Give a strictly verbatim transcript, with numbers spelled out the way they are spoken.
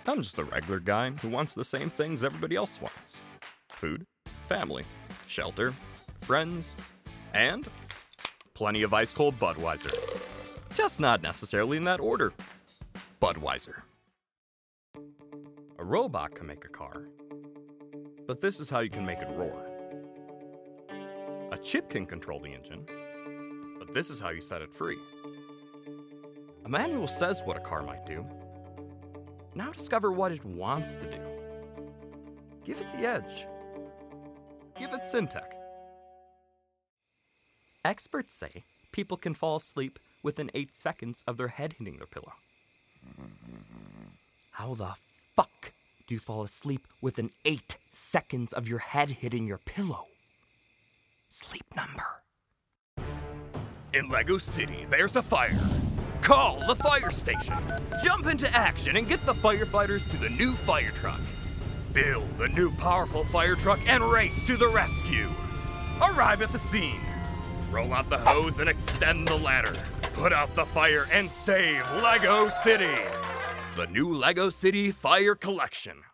I'm just a regular guy who wants the same things everybody else wants. Food, family, shelter, friends, and plenty of ice-cold Budweiser. Just not necessarily in that order. Budweiser. A robot can make a car, but this is how you can make it roar. A chip can control the engine, but this is how you set it free. A manual says what a car might do. Now discover what it wants to do. Give it the edge. Give it Syntec. Experts say people can fall asleep within eight seconds of their head hitting their pillow. How the fuck do you fall asleep within eight seconds of your head hitting your pillow? Sleep number. In Lego City, there's a fire. Call the fire station. Jump into action and get the firefighters to the new fire truck. Build the new powerful fire truck and race to the rescue. Arrive at the scene. Roll out the hose and extend the ladder. Put out the fire and save Lego City. The new Lego City Fire Collection.